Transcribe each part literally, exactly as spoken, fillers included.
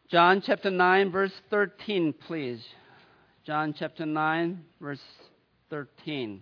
John chapter nine, verse thirteen, please. John chapter nine, verse thirteen.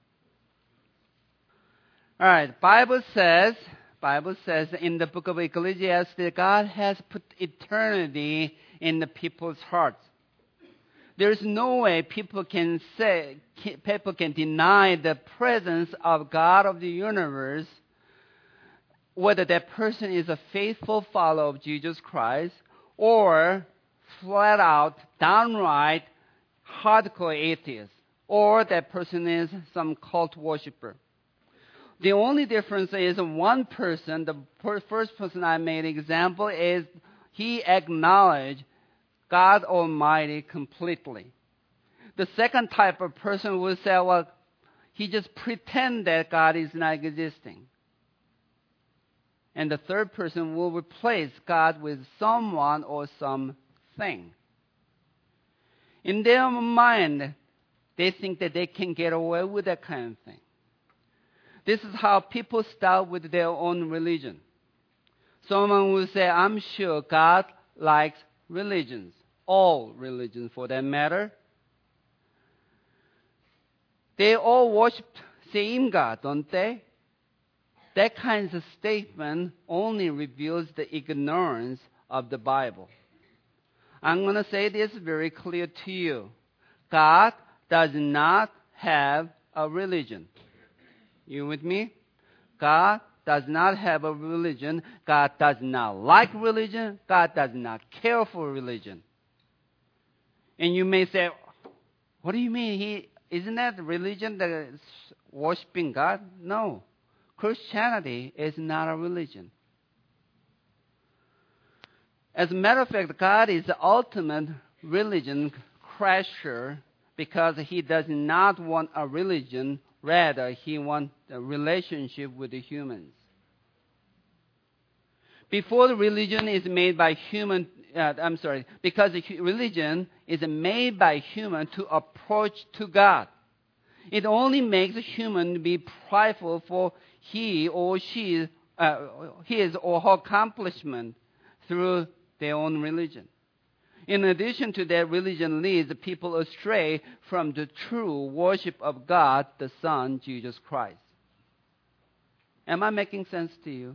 All right, Bible says, Bible says in the book of Ecclesiastes that God has put eternity in the people's hearts. There's no way people can say, people can deny the presence of God of the universe, whether that person is a faithful follower of Jesus Christ or flat out, downright, hardcore atheist, or that person is some cult worshiper. The only difference is one person, the first person I made example is he acknowledged God Almighty completely. The second type of person will say, well, he just pretend that God is not existing. And the third person will replace God with someone or something. In their mind, they think that they can get away with that kind of thing. This is how people start with their own religion. Someone will say, I'm sure God likes religions, all religions for that matter. They all worship same God, don't they? That kind of statement only reveals the ignorance of the Bible. I'm going to say this very clear to you. God does not have a religion. You with me? God does not have a religion. God does not like religion. God does not care for religion. And you may say, what do you mean? He isn't that religion that is worshiping God? No. Christianity is not a religion. As a matter of fact, God is the ultimate religion crusher because he does not want a religion. Rather, he wants a relationship with the humans. Before the religion is made by human, uh, I'm sorry, because the religion is made by human to approach to God. It only makes a human be prideful for he or she, uh, his or her accomplishment through their own religion. In addition to that, religion leads people astray from the true worship of God, the Son, Jesus Christ. Am I making sense to you?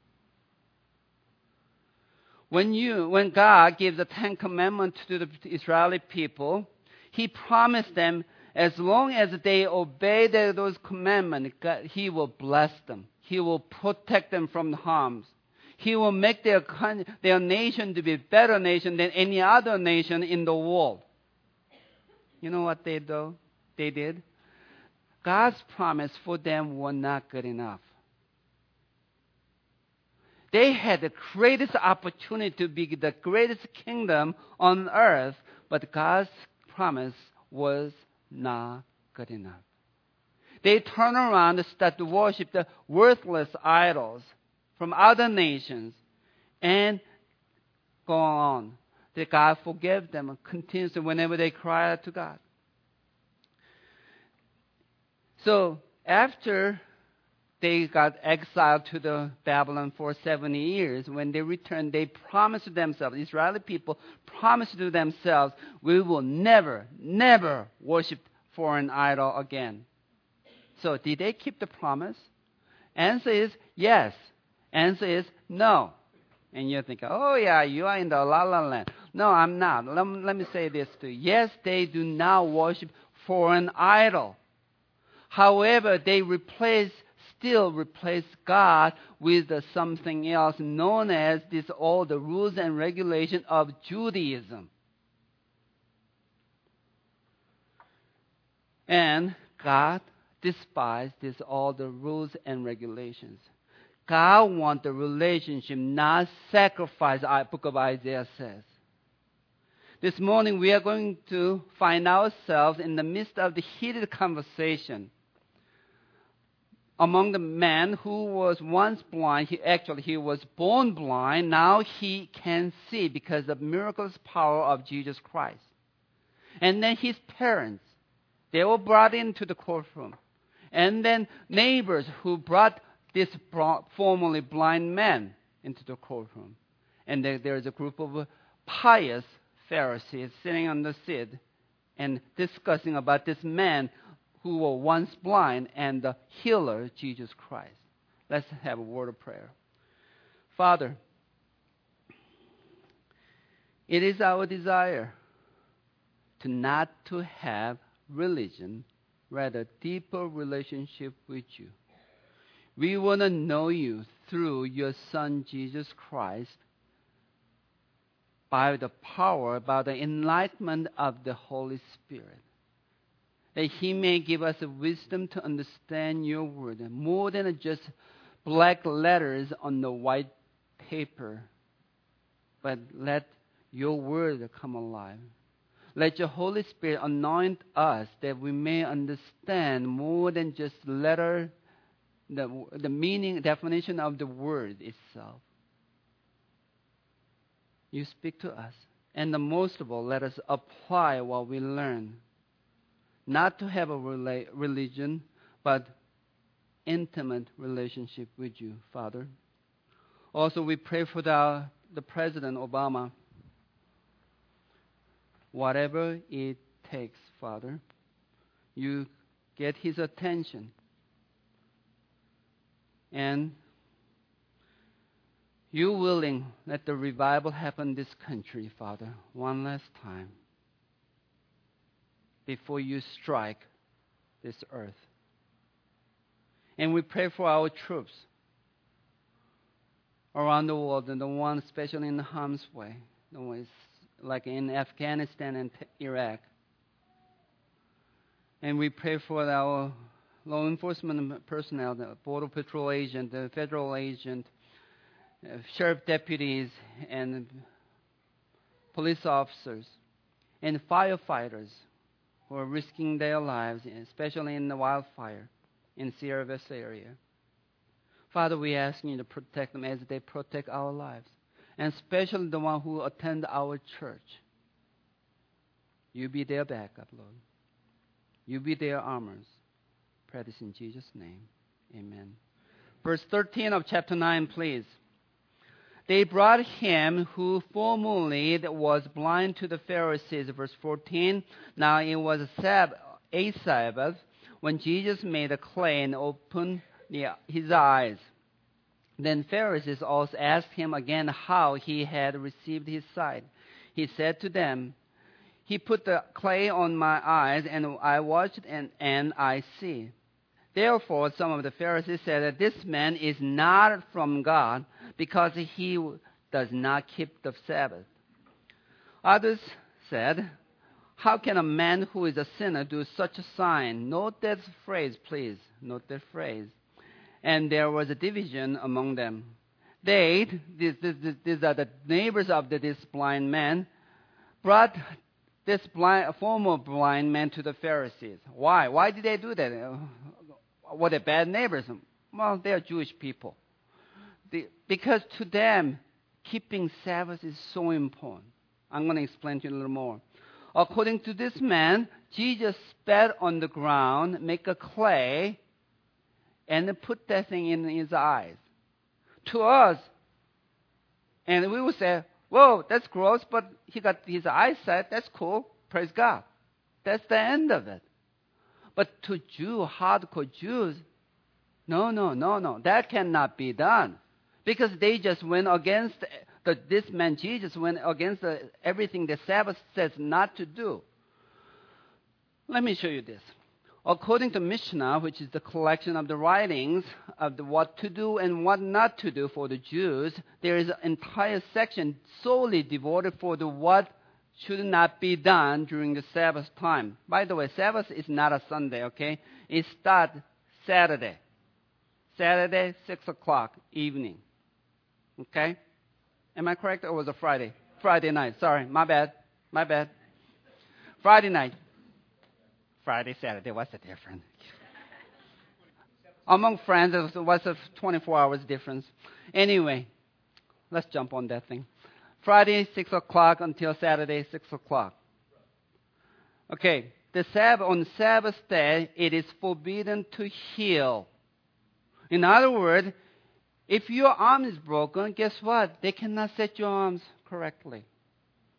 When you, when God gives the Ten Commandments to the Israeli people, He promised them as long as they obey those commandments, God, He will bless them. He will protect them from harms. He will make their, their nation to be a better nation than any other nation in the world. You know what they do? They did? God's promise for them was not good enough. They had the greatest opportunity to be the greatest kingdom on earth, but God's promise was not good enough. They turn around and start to worship the worthless idols from other nations and go on. That God forgive them and continues whenever they cry out to God. So after they got exiled to the Babylon for seventy years, when they returned, they promised to themselves, Israeli people promised to themselves, we will never, never worship foreign idol again. So did they keep the promise? Answer is yes. Answer is no. And you're thinking, oh yeah, you are in the la la land. No, I'm not. Let, let me say this to you. Yes, they do not worship foreign idol. However, they replace, still replace God with uh, something else known as this all the rules and regulations of Judaism. And God despised this all the rules and regulations. God wants the relationship, not sacrifice, the book of Isaiah says. This morning we are going to find ourselves in the midst of the heated conversation among the man who was once blind. He, actually, he was born blind. Now he can see because of the miraculous power of Jesus Christ. And then his parents, they were brought into the courtroom. And then neighbors who brought this formerly blind man into the courtroom. And there, there is a group of pious Pharisees sitting on the seat and discussing about this man who was once blind and the healer, Jesus Christ. Let's have a word of prayer. Father, it is our desire to not to have religion, rather deeper relationship with you. We want to know you through your Son, Jesus Christ, by the power, by the enlightenment of the Holy Spirit. That He may give us a wisdom to understand your word, more than just black letters on the white paper. But let your word come alive. Let your Holy Spirit anoint us that we may understand more than just letter, the, the meaning, definition of the word itself. You speak to us. And the most of all, let us apply what we learn. Not to have a rela- religion, but intimate relationship with you, Father. Also, we pray for the, the President Obama. Whatever it takes, Father, you get his attention. And you willing, let the revival happen in this country, Father, one last time before you strike this earth. And we pray for our troops around the world, and the ones especially in harm's way, the ones like in Afghanistan and Iraq. And we pray for our law enforcement personnel, the Border Patrol agent, the federal agent, uh, sheriff deputies, and police officers, and firefighters who are risking their lives, especially in the wildfire in Sierra Vista area. Father, we ask you to protect them as they protect our lives, and especially the one who attend our church. You be their backup, Lord. You be their armors. Pray this in Jesus' name. Amen. Verse thirteen of chapter nine, please. They brought him who formerly was blind to the Pharisees. Verse fourteen. Now it was a Sabbath, a Sabbath when Jesus made a clay and opened the, his eyes. Then Pharisees also asked him again how he had received his sight. He said to them, He put the clay on my eyes, and I watched, and, and I see. Therefore, some of the Pharisees said that this man is not from God, because he does not keep the Sabbath. Others said, How can a man who is a sinner do such a sign? Note that phrase, please. Note that phrase. And there was a division among them. They, these, these, these are the neighbors of the, this blind man, brought this blind, former blind man to the Pharisees. Why? Why did they do that? Were they bad neighbors? Well, they are Jewish people. The, because to them, keeping Sabbath is so important. I'm going to explain to you a little more. According to this man, Jesus spat on the ground, make a clay, and put that thing in his eyes. To us, and we would say, whoa, that's gross, but he got his eyesight, that's cool, praise God. That's the end of it. But to Jew, hardcore Jews, no, no, no, no, that cannot be done. Because they just went against, the, this man Jesus went against the, everything the Sabbath says not to do. Let me show you this. According to Mishnah, which is the collection of the writings of the what to do and what not to do for the Jews, there is an entire section solely devoted for the what should not be done during the Sabbath time. By the way, Sabbath is not a Sunday, okay? It starts Saturday. Saturday, six o'clock evening. Okay? Am I correct, or was it Friday? Friday night. Sorry, my bad. My bad. Friday night. Friday, Saturday, what's the difference? Among friends, it was a twenty-four hours difference. Anyway, let's jump on that thing. Friday, six o'clock until Saturday, six o'clock. Okay, the Sabbath, on Sabbath day, it is forbidden to heal. In other words, if your arm is broken, guess what? They cannot set your arms correctly.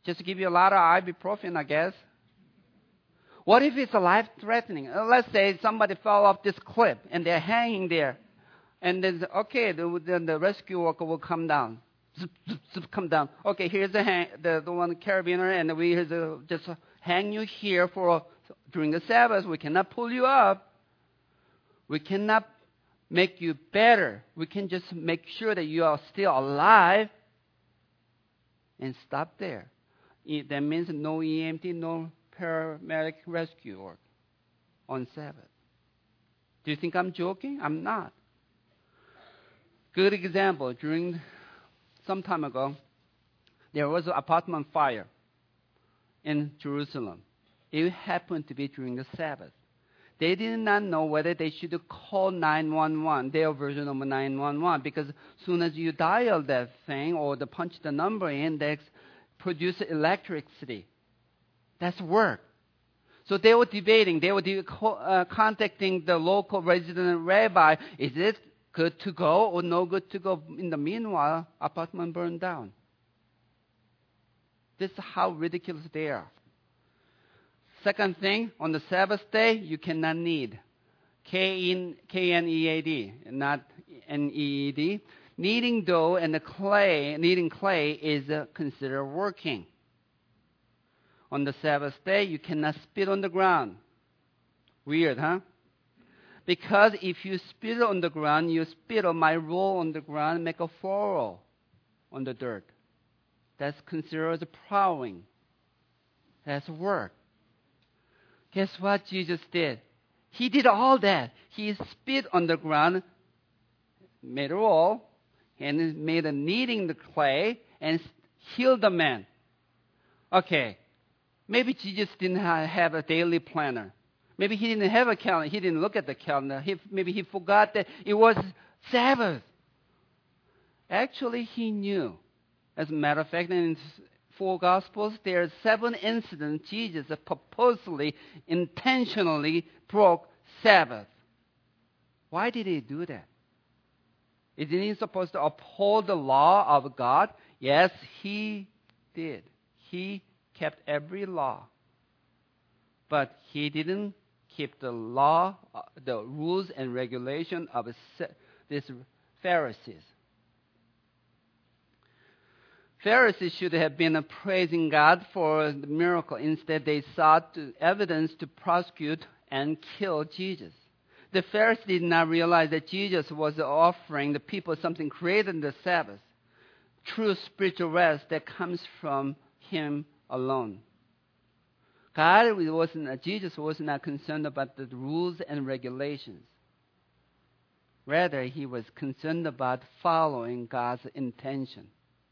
Just give you a lot of ibuprofen, I guess. What if it's life-threatening? Uh, let's say somebody fell off this cliff and they're hanging there. And then, okay, the, the, the rescue worker will come down. Zip, zip, zip, come down. Okay, here's the, hang, the, the one carabiner, and we here's a, just hang you here for during the Sabbath. We cannot pull you up. We cannot make you better. We can just make sure that you are still alive and stop there. That means no E M T, no paramedic rescue work on Sabbath. Do you think I'm joking? I'm not. Good example. During some time ago, there was an apartment fire in Jerusalem. It happened to be during the Sabbath. They did not know whether they should call nine one one, their version of nine one one, because as soon as you dial that thing or the punch the number in, they produce electricity. That's work. So they were debating. They were de- uh, contacting the local resident rabbi. Is it good to go or no good to go? In the meanwhile, apartment burned down. This is how ridiculous they are. Second thing, on the Sabbath day, you cannot knead. K N E A D, not N E E D. Kneading dough and the clay, kneading clay is uh, considered working. On the Sabbath day, you cannot spit on the ground. Weird, huh? Because if you spit on the ground, your spittle might roll on the ground and make a furrow on the dirt. That's considered as plowing. That's work. Guess what Jesus did? He did all that. He spit on the ground, made a roll, and made a kneading the clay, and healed the man. Okay, maybe Jesus didn't have a daily planner. Maybe he didn't have a calendar. He didn't look at the calendar. He, maybe he forgot that it was Sabbath. Actually, he knew. As a matter of fact, in four Gospels, there are seven incidents Jesus purposely, intentionally broke Sabbath. Why did he do that? Isn't he supposed to uphold the law of God? Yes, he did. He kept every law. But he didn't keep the law, the rules and regulation of these Pharisees. Pharisees should have been praising God for the miracle. Instead, they sought evidence to prosecute and kill Jesus. The Pharisees did not realize that Jesus was offering the people something greater than the Sabbath, true spiritual rest that comes from Him alone. God wasn't, Jesus was not concerned about the rules and regulations. Rather, He was concerned about following God's intention.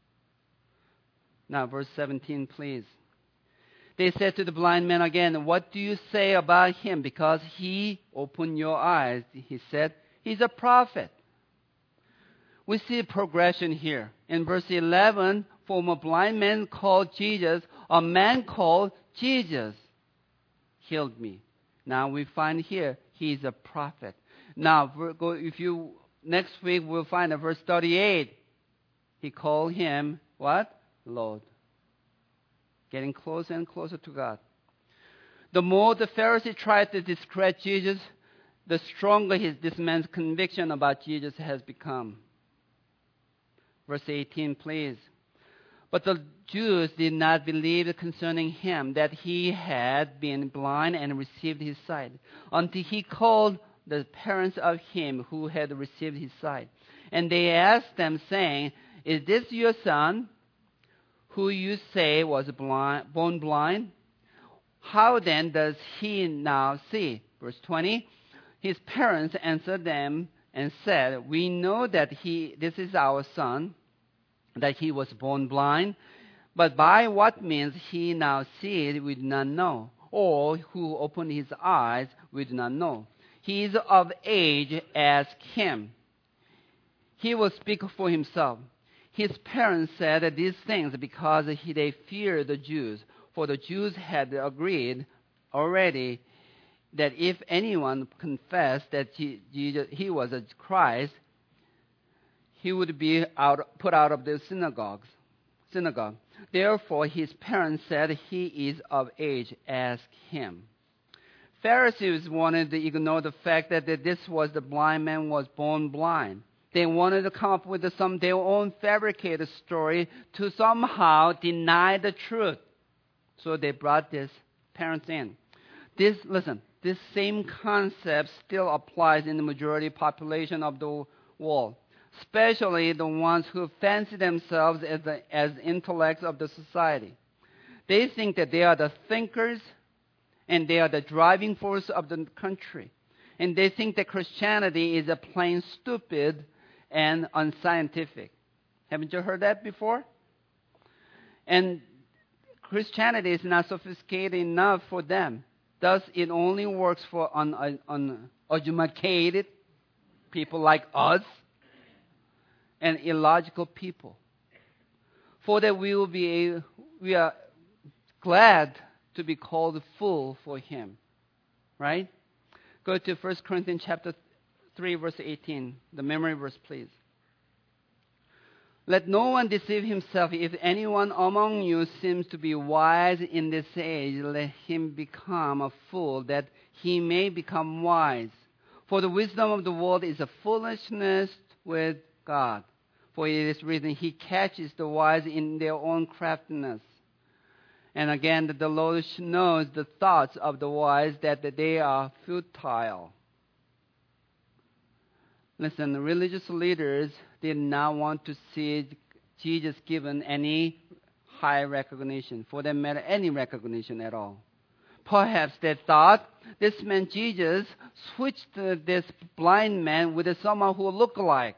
Now, verse seventeen, please. They said to the blind man again, "What do you say about him? Because he opened your eyes." He said, "He's a prophet." We see a progression here. In verse eleven, from a blind man called Jesus, a man called Jesus healed me. Now we find here, he's a prophet. Now, if you next week we'll find in verse thirty-eight, he called him what? Lord. Getting closer and closer to God. The more the Pharisee tried to discredit Jesus, the stronger his, this man's conviction about Jesus has become. Verse eighteen, please. But the Jews did not believe concerning him that he had been blind and received his sight, until he called the parents of him who had received his sight. And they asked them, saying, "Is this your son, who you say was blind, born blind? How then does he now see?" Verse twenty, his parents answered them and said, "We know that he, this is our son, that he was born blind, but by what means he now sees, we do not know, or who opened his eyes, we do not know. He is of age, ask him. He will speak for himself." His parents said these things because he, they feared the Jews, for the Jews had agreed already that if anyone confessed that he, Jesus, he was a Christ, he would be out, put out of the synagogues. synagogue. Therefore, his parents said, "He is of age. Ask him." Pharisees wanted to ignore the fact that this was the blind man was born blind. They wanted to come up with some their own fabricated story to somehow deny the truth. So they brought this parents in. This, listen, this same concept still applies in the majority population of the world, especially the ones who fancy themselves as the as intellects of the society. They think that they are the thinkers and they are the driving force of the country. And they think that Christianity is a plain stupid and unscientific. Haven't you heard that before? And Christianity is not sophisticated enough for them. Thus, it only works for un- un- uneducated people like us and illogical people. For that we will be, we are glad to be called fool for him. Right? Go to First Corinthians chapter three, verse eighteen. The memory verse, please. Let no one deceive himself. If anyone among you seems to be wise in this age, let him become a fool, that he may become wise. For the wisdom of the world is a foolishness with God. For it is written, he catches the wise in their own craftiness. And again, the Lord knows the thoughts of the wise, that they are futile. Listen, the religious leaders did not want to see Jesus given any high recognition, for that matter, any recognition at all. Perhaps they thought this man Jesus switched this blind man with someone who looked alike.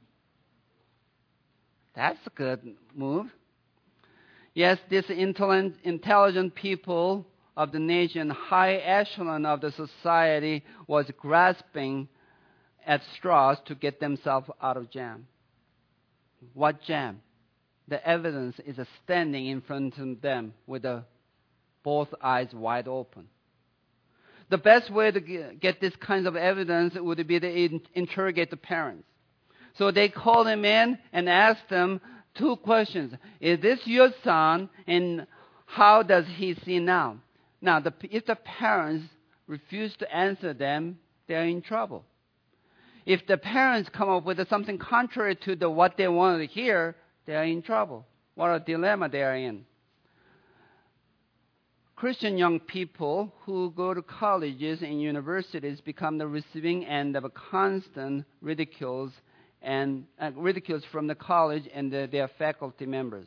That's a good move. Yes, this intelligent people of the nation, high echelon of the society, was grasping at straws to get themselves out of jam. What jam? The evidence is standing in front of them with the, both eyes wide open. The best way to get this kind of evidence would be to interrogate the parents. So they called them in and asked them two questions. Is this your son, and how does he see now? Now, the, if the parents refuse to answer them, they're in trouble. If the parents come up with something contrary to the, what they want to hear, they are in trouble. What a dilemma they are in. Christian young people who go to colleges and universities become the receiving end of a constant ridicules and uh, ridicules from the college and the, their faculty members.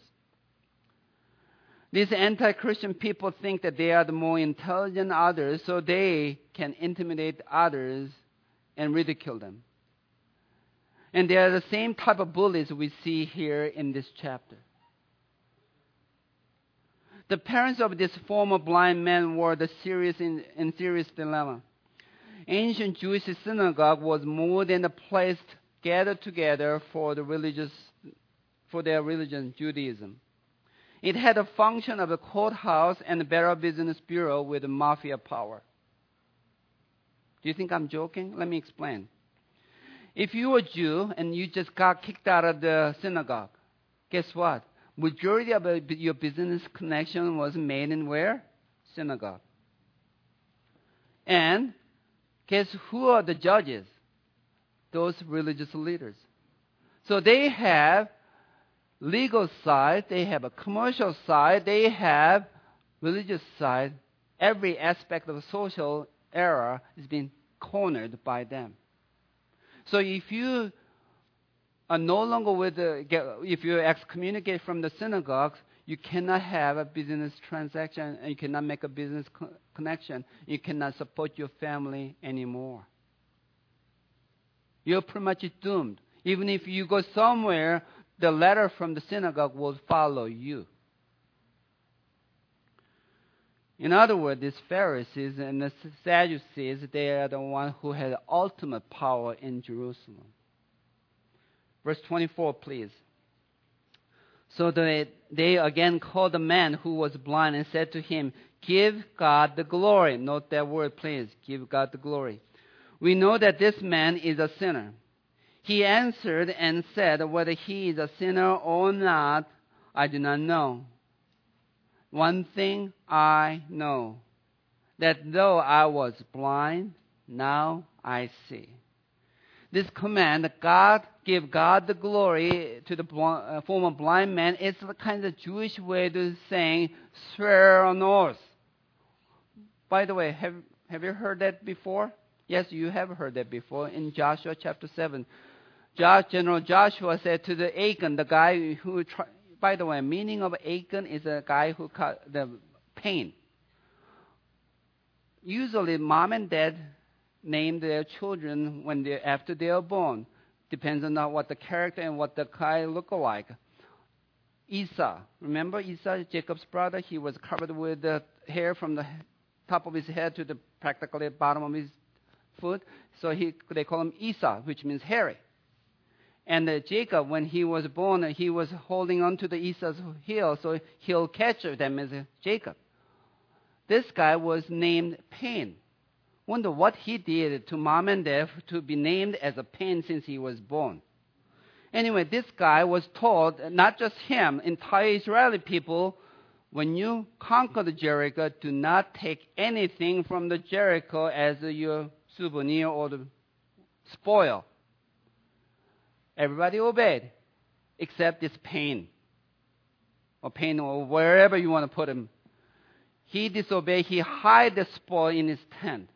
These anti-Christian people think that they are the more intelligent others, so they can intimidate others and ridicule them. And they are the same type of bullies we see here in this chapter. The parents of this former blind man were the serious in, in serious dilemma. Ancient Jewish synagogue was more than a place gathered together for the religious, for their religion, Judaism. It had a function of a courthouse and a better business bureau with mafia power. Do you think I'm joking? Let me explain. If you were a Jew and you just got kicked out of the synagogue, guess what? Majority of your business connection was made in where? Synagogue. And guess who are the judges? Those religious leaders. So they have legal side, they have a commercial side, they have religious side. Every aspect of the social era is being cornered by them. So if you are no longer with the, if you excommunicate from the synagogues, you cannot have a business transaction and you cannot make a business co- connection. You cannot support your family anymore. You're pretty much doomed. Even if you go somewhere, the letter from the synagogue will follow you. In other words, these Pharisees and the Sadducees, they are the ones who had ultimate power in Jerusalem. Verse twenty-four, please. So they, they again called the man who was blind and said to him, "Give God the glory." Note that word, please. Give God the glory. "We know that this man is a sinner." He answered and said, "Whether he is a sinner or not, I do not know. One thing I know, that though I was blind, now I see. This command, God give God the glory to the bl- uh, former blind man, it's the kind of Jewish way to saying, swear on oath. By the way, have, have you heard that before? Yes, you have heard that before in Joshua chapter seven. Josh, General Joshua said to the Achan, the guy who, try, by the way, meaning of Achan is a guy who cut the pain. Usually, mom and dad name their children when they after they are born. Depends on what the character and what the guy look like. Esau, remember Esau, Jacob's brother? He was covered with the hair from the top of his head to the practically bottom of his foot. So he, they call him Esau, which means hairy. And uh, Jacob, when he was born, uh, he was holding on to the Esau's heel, so he'll catch them as uh, Jacob. This guy was named Pain. Wonder what he did to mom and dad to be named as a Pain since he was born. Anyway, this guy was told, not just him, entire Israeli people, when you conquer the Jericho, do not take anything from the Jericho as uh, your souvenir or the spoil. Everybody obeyed, except this Pain, or Pain, or wherever you want to put him. He disobeyed. He hid the spoil in his tent.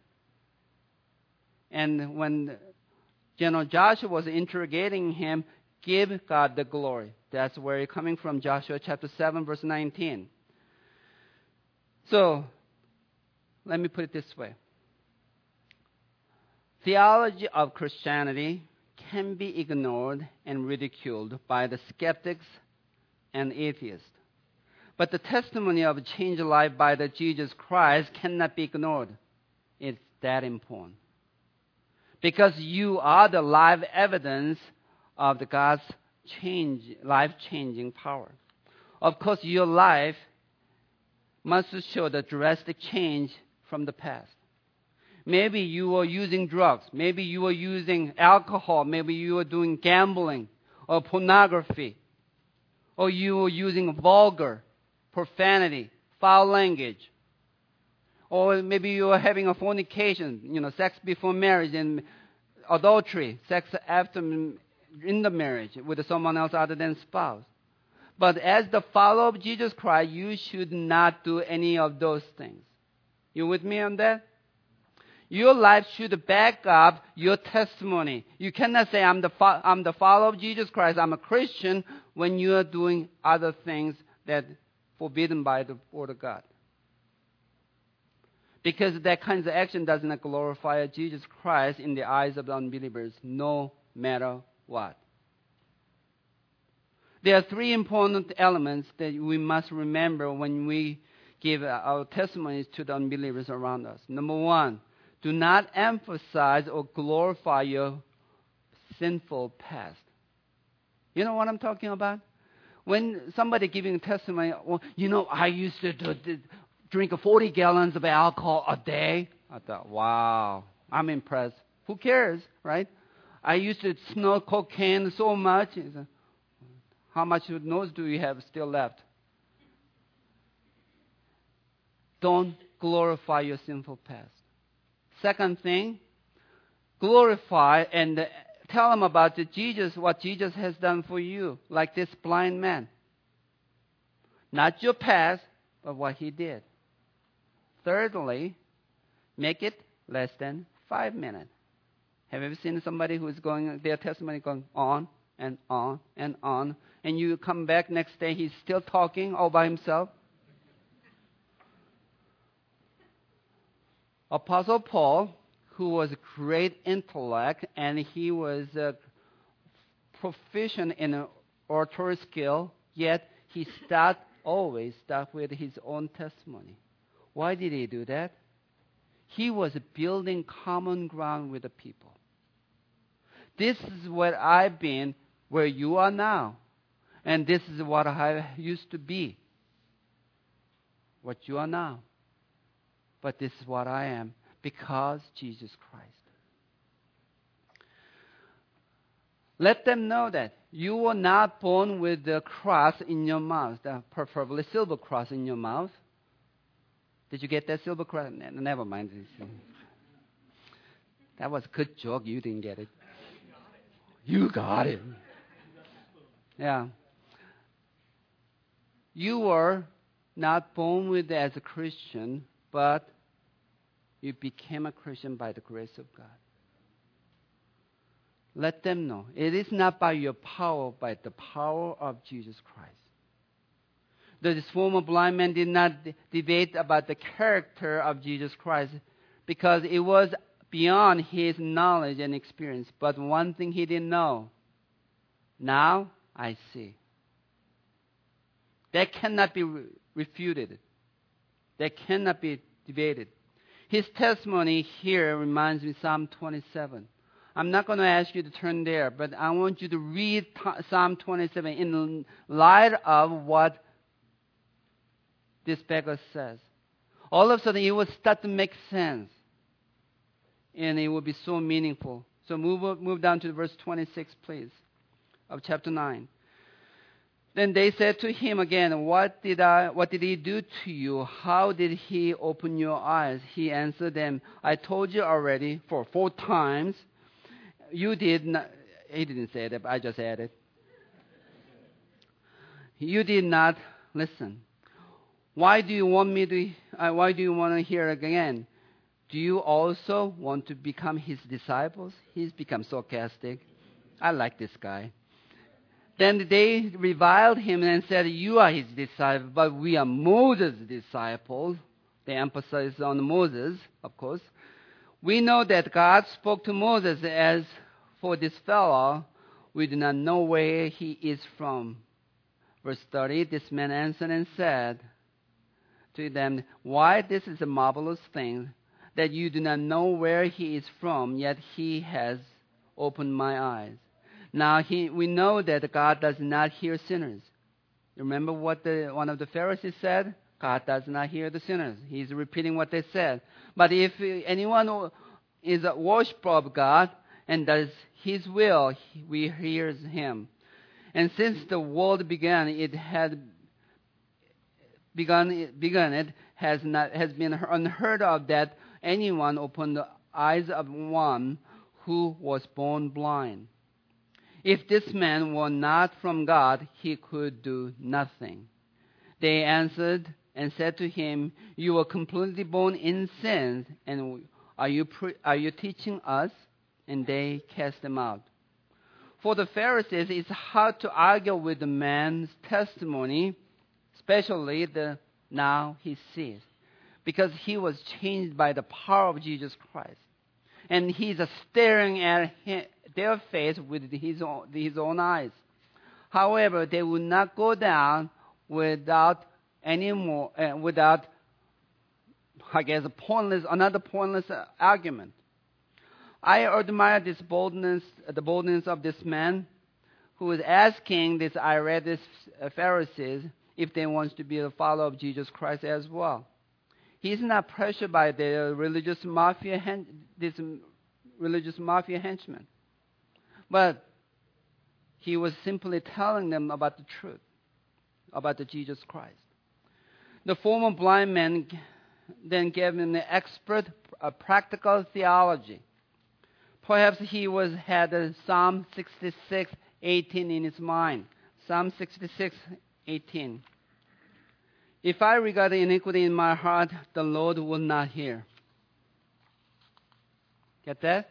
And when General Joshua was interrogating him, give God the glory. That's where it's coming from, Joshua chapter seven, verse nineteen. So, let me put it this way. Theology of Christianity can be ignored and ridiculed by the skeptics and atheists. But the testimony of a changed life by the Jesus Christ cannot be ignored. It's that important. Because you are the live evidence of the God's change, life-changing power. Of course, your life must show the drastic change from the past. Maybe you were using drugs. Maybe you were using alcohol. Maybe you were doing gambling or pornography. Or you were using vulgar, profanity, foul language. Or maybe you were having a fornication, you know, sex before marriage and adultery, sex after in the marriage with someone else other than spouse. But as the follower of Jesus Christ, you should not do any of those things. You with me on that? Your life should back up your testimony. You cannot say, I'm the, fo- I'm the follower of Jesus Christ, I'm a Christian, when you are doing other things that are forbidden by the Word of God. Because that kind of action does not glorify Jesus Christ in the eyes of the unbelievers, no matter what. There are three important elements that we must remember when we give our testimonies to the unbelievers around us. Number one, do not emphasize or glorify your sinful past. You know what I'm talking about? When somebody giving testimony, well, you know, I used to do, do, drink forty gallons of alcohol a day. I thought, wow, I'm impressed. Who cares, right? I used to snort cocaine so much. How much nose do you have still left? Don't glorify your sinful past. Second thing, glorify and tell them about the Jesus, what Jesus has done for you, like this blind man. Not your past, but what he did. Thirdly, make it less than five minutes. Have you ever seen somebody who is going, their testimony going on and on and on, and you come back next day, he's still talking all by himself? Apostle Paul, who was a great intellect, and he was uh, proficient in oratory skill, yet he started, always started with his own testimony. Why did he do that? He was building common ground with the people. This is where I've been, where you are now. And this is what I used to be, what you are now. But this is what I am, because Jesus Christ. Let them know that You were not born with the cross in your mouth, the preferably silver cross in your mouth. Did you get that silver cross? Never mind. That was a good joke. You didn't get it. You got it. Yeah. You were not born with it as a Christian, but you became a Christian by the grace of God. Let them know. It is not by your power, but the power of Jesus Christ. This former blind man did not d- debate about the character of Jesus Christ because it was beyond his knowledge and experience. But one thing he didn't know, now I see. That cannot be re- refuted. That cannot be debated. His testimony here reminds me of Psalm twenty-seven. I'm not going to ask you to turn there, but I want you to read Psalm twenty-seven in light of what this beggar says. All of a sudden, it will start to make sense, and it will be so meaningful. So move move down to verse twenty-six, please, of chapter nine. Then they said to him again, What did I? What did he do to you? How did he open your eyes? He answered them, I told you already for four times. You did not, he didn't say that, but I just added. You did not listen. Why do you want me to, uh, why do you want to hear again? Do you also want to become his disciples? He's become sarcastic. I like this guy. Then they reviled him and said, You are his disciple, but we are Moses' disciples. They emphasize on Moses, of course. We know that God spoke to Moses. As for this fellow, we do not know where he is from. Verse thirty, this man answered and said to them, Why, this is a marvelous thing, that you do not know where he is from, yet he has opened my eyes. Now he, we know that God does not hear sinners. Remember what the, one of the Pharisees said? God does not hear the sinners. He's repeating what they said. But if anyone is a worshiper of God and does his will, we hear him. And since the world began, it had begun, begun it has not has been unheard of that anyone opened the eyes of one who was born blind. If this man were not from God, he could do nothing. They answered and said to him, You were completely born in sin, and are you pre- are you teaching us? And they cast him out. For the Pharisees, it's hard to argue with the man's testimony, especially the now he sees, because he was changed by the power of Jesus Christ. And he's staring at him, their face with his own, his own eyes. However, they would not go down without any more, uh, without, I guess, a pointless, another pointless uh, argument. I admire this boldness, uh, the boldness of this man who is asking this irate uh, Pharisees if they want to be a follower of Jesus Christ as well. He's not pressured by the religious mafia, hen- this religious mafia henchman. But he was simply telling them about the truth, about the Jesus Christ. The former blind man then gave him an expert uh, practical theology. Perhaps he was had a Psalm sixty-six eighteen in his mind. Psalm sixty-six eighteen. If I regard iniquity in my heart, the Lord will not hear. Get that?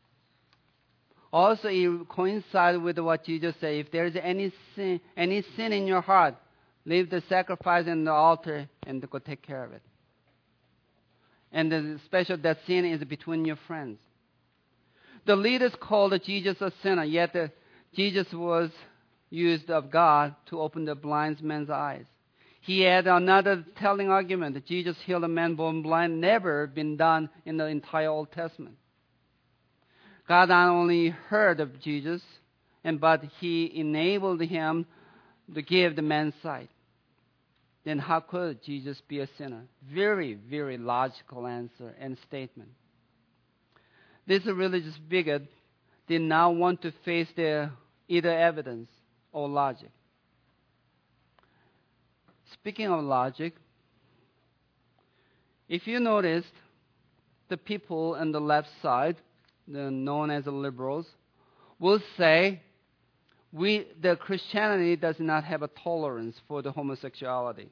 Also, it coincides with what Jesus said. If there is any sin, any sin in your heart, leave the sacrifice in the altar and go take care of it. And the special that sin is between your friends. The leaders called Jesus a sinner, yet uh, Jesus was used of God to open the blind man's eyes. He had another telling argument that Jesus healed a man born blind, never been done in the entire Old Testament. God not only heard of Jesus, and but he enabled him to give the man sight. Then how could Jesus be a sinner? Very, very logical answer and statement. This religious bigot did not want to face their either evidence or logic. Speaking of logic, if you noticed, the people on the left side, the known as the liberals, will say we, the Christianity does not have a tolerance for the homosexuality.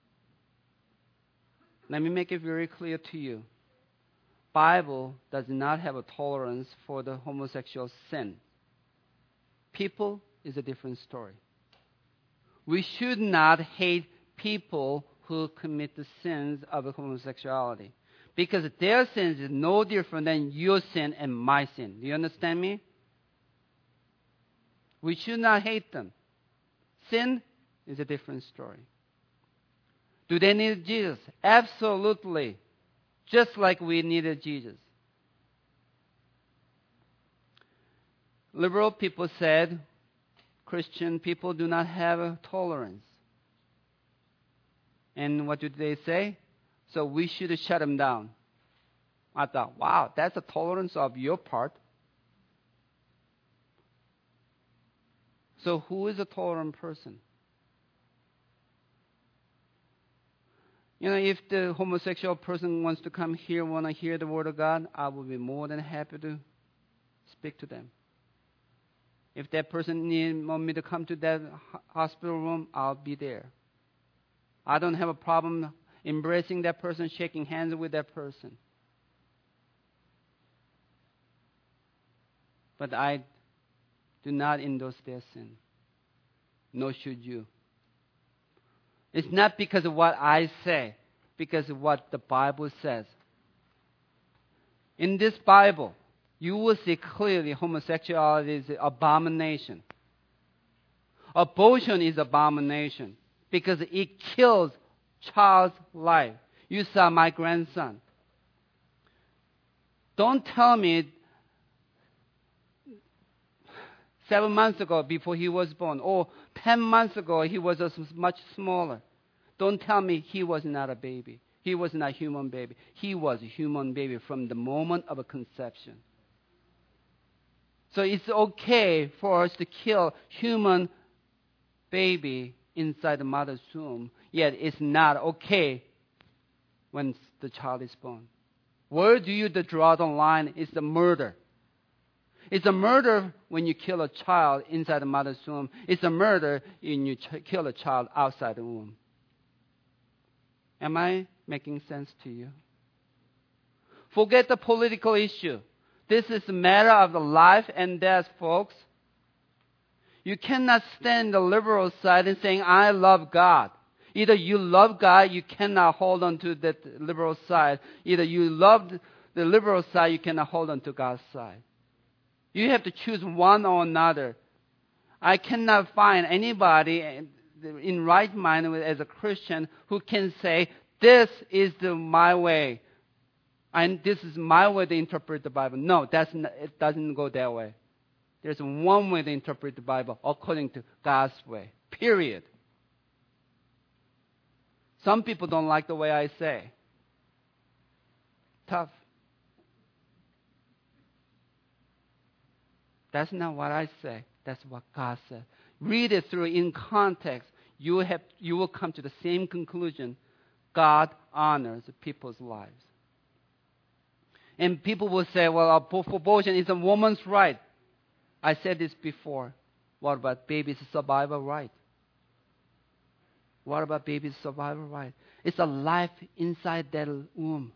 Let me make it very clear to you. Bible does not have a tolerance for the homosexual sin. People is a different story. We should not hate people who commit the sins of homosexuality, because their sins is no different than your sin and my sin. Do you understand me? We should not hate them. Sin is a different story. Do they need Jesus? Absolutely. Just like we needed Jesus. Liberal people said Christian people do not have a tolerance. And what did they say? So we should shut them down. I thought, wow, that's a tolerance of your part. So who is a tolerant person? You know, if the homosexual person wants to come here, want to hear the word of God, I will be more than happy to speak to them. If that person needs me to come to that hospital room, I'll be there. I don't have a problem embracing that person, shaking hands with that person. But I do not endorse their sin. Nor should you. It's not because of what I say, because of what the Bible says. In this Bible, you will see clearly homosexuality is an abomination. Abortion is abomination because it kills child's life. You saw my grandson. Don't tell me seven months ago before he was born, or ten months ago he was much smaller. Don't tell me he was not a baby. He was not a human baby. He was a human baby from the moment of a conception. So it's okay for us to kill human baby inside the mother's womb, yet it's not okay when the child is born. Where do you draw the line? It's the murder. It's a murder when you kill a child inside the mother's womb. It's a murder when you ch- kill a child outside the womb. Am I making sense to you? Forget the political issue. This is a matter of the life and death, folks. You cannot stand the liberal side and saying, I love God. Either you love God, you cannot hold on to that liberal side. Either you love the liberal side, you cannot hold on to God's side. You have to choose one or another. I cannot find anybody in right mind as a Christian who can say, this is the, my way, and this is my way to interpret the Bible. No, that's not, it doesn't go that way. There's one way to interpret the Bible according to God's way, period. Some people don't like the way I say. Tough. That's not what I say. That's what God said. Read it through in context. You have you will come to the same conclusion. God honors people's lives. And people will say, well, abortion is a woman's right. I said this before. What about baby's survival right? What about baby's survival right? It's a life inside that womb.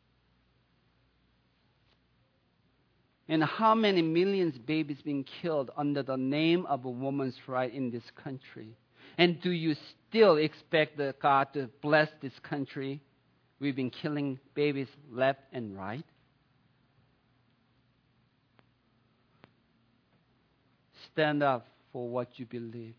And how many millions of babies being killed under the name of a woman's right in this country? And do you still expect the God to bless this country? We've been killing babies left and right. Stand up for what you believe.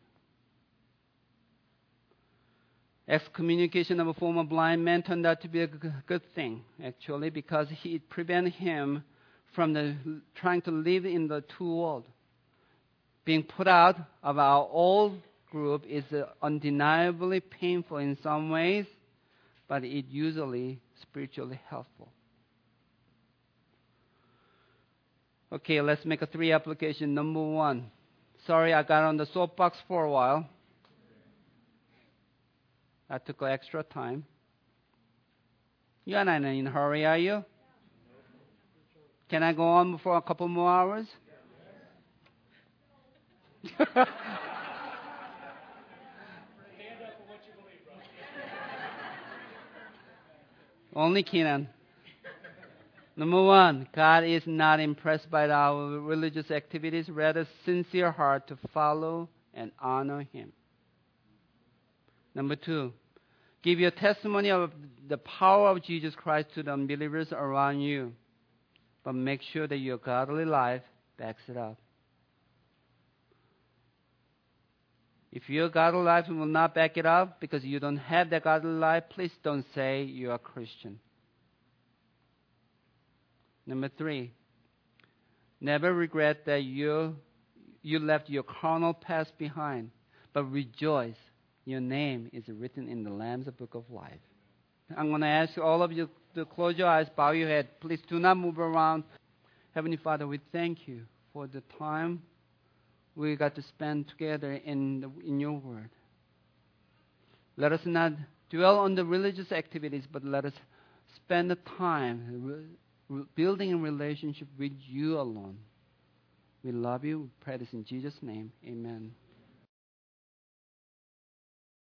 Excommunication of a former blind man turned out to be a good thing, actually, because it prevented him from the, trying to live in the two worlds. Being put out of our old group is uh, undeniably painful in some ways, but it usually spiritually helpful. Okay, let's make a three application. Number one, Sorry, I got on the soapbox for a while. I took extra time. You are not in a hurry, are you? Can I go on for a couple more hours? Only Kenan. Number one, God is not impressed by our religious activities, rather sincere heart to follow and honor Him. Number two, give your testimony of the power of Jesus Christ to the unbelievers around you, but make sure that your godly life backs it up. If your godly life will not back it up because you don't have that godly life, please don't say you are a Christian. Number three, never regret that you, you left your carnal past behind, but rejoice. Your name is written in the Lamb's Book of Life. I'm going to ask all of you to close your eyes, bow your head. Please do not move around. Heavenly Father, we thank you for the time we got to spend together in, the, in your word. Let us not dwell on the religious activities, but let us spend the time re- building a relationship with you alone. We love you. We pray this in Jesus' name. Amen.